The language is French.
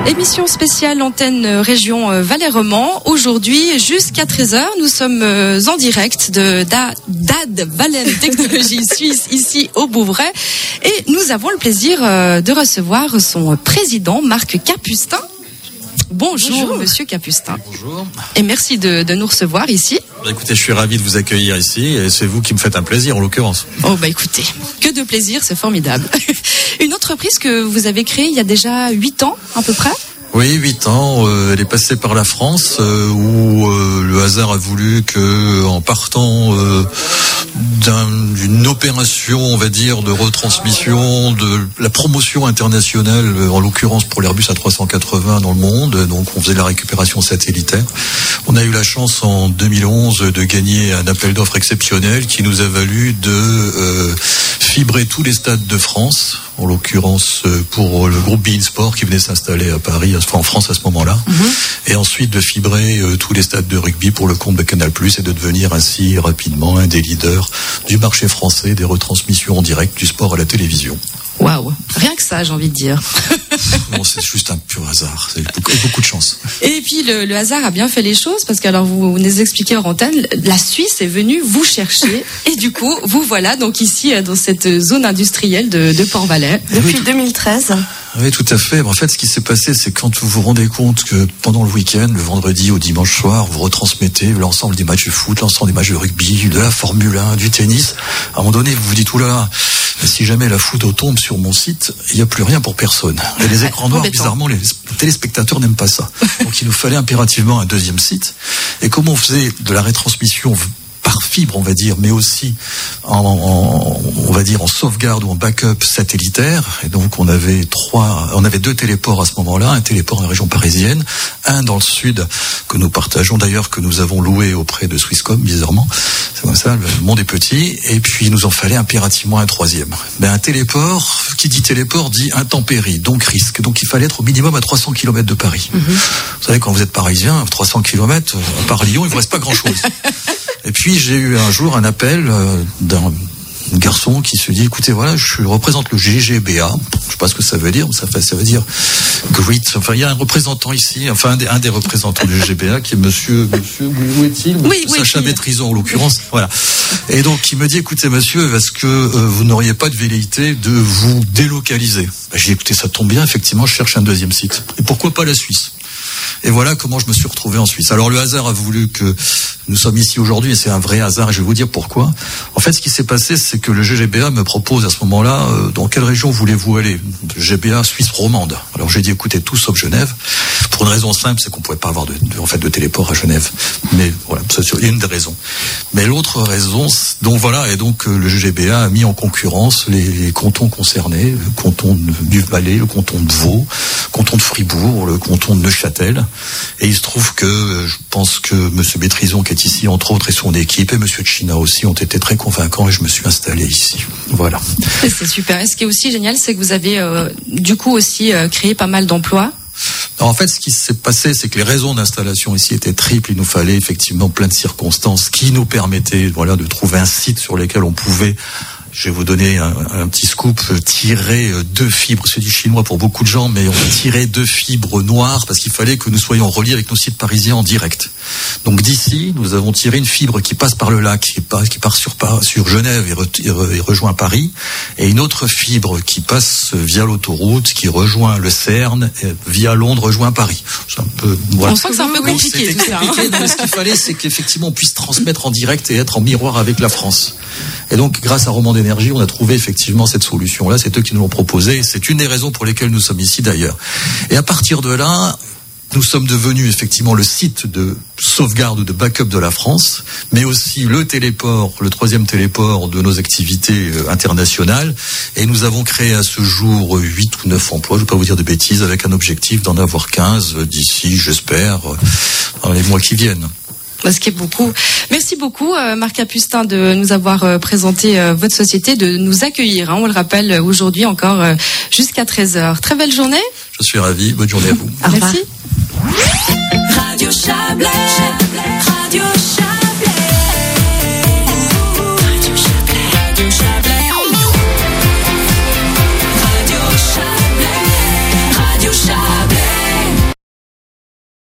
Émission spéciale antenne région Valais-Romand. Aujourd'hui, jusqu'à 13h, nous sommes en direct de DAD Valais Technologies Suisse, ici au Bouvray. Et nous avons le plaisir de recevoir son président, Marc Capustin. Bonjour, Monsieur Capustin. Bonjour. Et merci de nous recevoir ici. Écoutez, je suis ravi de vous accueillir ici et c'est vous qui me faites un plaisir en l'occurrence. Oh écoutez, que de plaisir, c'est formidable. Une entreprise que vous avez créée il y a déjà 8 ans à peu près ? Oui, 8 ans. Elle est passée par la France où le hasard a voulu que, en partant d'une opération, on va dire, de retransmission de la promotion internationale, en l'occurrence pour l'Airbus A380 dans le monde, donc on faisait de la récupération satellitaire. On a eu la chance en 2011 de gagner un appel d'offres exceptionnel qui nous a valu de fibrer tous les stades de France, en l'occurrence pour le groupe Bein Sport qui venait s'installer à Paris, en France à ce moment-là, et ensuite de fibrer tous les stades de rugby pour le compte de Canal+, et de devenir ainsi rapidement un des leaders du marché français des retransmissions en direct du sport à la télévision. Waouh, rien que ça, j'ai envie de dire. Non, c'est juste un pur hasard, c'est beaucoup de chance. Et puis le hasard a bien fait les choses parce que alors vous nous expliquez hors antenne, la Suisse est venue vous chercher et du coup vous voilà donc ici dans cette zone industrielle de Port-Valais depuis 2013. Oui, tout à fait. En fait, ce qui s'est passé, c'est quand vous vous rendez compte que pendant le week-end, le vendredi au dimanche soir, vous retransmettez l'ensemble des matchs de foot, l'ensemble des matchs de rugby, de la Formule 1, du tennis. À un moment donné, vous vous dites, oulala, si jamais la foudre tombe sur mon site, il n'y a plus rien pour personne. Et les écrans noirs, bizarrement, les téléspectateurs n'aiment pas ça. Donc il nous fallait impérativement un deuxième site. Et comme on faisait de la rétransmission par fibre, on va dire, mais aussi on va dire en sauvegarde ou en backup satellitaire. Et donc on avait 2 téléports à ce moment-là, un téléport dans la région parisienne, un dans le sud que nous partageons d'ailleurs, que nous avons loué auprès de Swisscom, bizarrement. C'est comme ça, le monde est petit. Et puis il nous en fallait impérativement un troisième. Un téléport, qui dit téléport dit intempérie, donc risque. Donc il fallait être au minimum à 300 km de Paris. Vous savez, quand vous êtes parisien, 300 km, à part Lyon, il ne vous reste pas grand-chose. Et puis j'ai eu un jour un appel d'un garçon qui se dit, écoutez, voilà, je représente le GGBA, je sais pas ce que ça veut dire, ça veut dire Great, enfin il y a un représentant ici, enfin un des représentants du GGBA qui est monsieur, où est-il? Sacha Bétrison en l'occurrence, voilà. Et donc il me dit, écoutez monsieur, est-ce que vous n'auriez pas de velléité de vous délocaliser? J'ai dit, écoutez, ça tombe bien, effectivement, je cherche un deuxième site. Et pourquoi pas la Suisse? Et voilà comment je me suis retrouvé en Suisse. Alors le hasard a voulu que nous sommes ici aujourd'hui, et c'est un vrai hasard, et je vais vous dire pourquoi. En fait, ce qui s'est passé, c'est que le GGBA me propose à ce moment-là, dans quelle région voulez-vous aller? GGBA Suisse romande. Alors j'ai dit, écoutez, tout sauf Genève, pour une raison simple, c'est qu'on pouvait pas avoir de téléport à Genève. Mais voilà, c'est une des raisons. Mais l'autre raison, donc voilà, et donc le GGBA a mis en concurrence les cantons concernés, le canton du Valais, le canton de Vaud, le canton de Fribourg, le canton de Neuchâtel. Et il se trouve que je pense que M. Bétrison, qui est ici, entre autres, et son équipe, et M. China aussi, ont été très convaincants, et je me suis installé ici. Voilà. C'est super. Et ce qui est aussi génial, c'est que vous avez du coup aussi créé pas mal d'emplois. Alors, en fait, ce qui s'est passé, c'est que les raisons d'installation ici étaient triples. Il nous fallait effectivement plein de circonstances qui nous permettaient, voilà, de trouver un site sur lequel on pouvait, je vais vous donner un petit scoop, tirer 2 fibres, c'est du chinois pour beaucoup de gens, mais on tirait 2 fibres noires parce qu'il fallait que nous soyons reliés avec nos sites parisiens en direct. Donc d'ici, nous avons tiré une fibre qui passe par le lac, qui part sur Genève et rejoint Paris, et une autre fibre qui passe via l'autoroute, qui rejoint le Cerne, et via Londres, rejoint Paris. C'est un peu, voilà. On sent que c'est un peu compliqué tout ça. Mais ce qu'il fallait, c'est qu'effectivement on puisse transmettre en direct et être en miroir avec la France. Et donc, grâce à Romand d'Énergie, on a trouvé effectivement cette solution-là. C'est eux qui nous l'ont proposé. C'est une des raisons pour lesquelles nous sommes ici d'ailleurs. Et à partir de là, nous sommes devenus effectivement le site de sauvegarde ou de backup de la France, mais aussi le troisième téléport de nos activités internationales. Et nous avons créé à ce jour 8 ou 9 emplois, je ne vais pas vous dire de bêtises, avec un objectif d'en avoir 15 d'ici, j'espère, dans les mois qui viennent. Ce qui est beaucoup. Merci beaucoup, Marc Capustin, de nous avoir présenté votre société, de nous accueillir. On le rappelle aujourd'hui encore jusqu'à 13h. Très belle journée. Je suis ravi. Bonne journée à vous. Merci. Radio Chablais.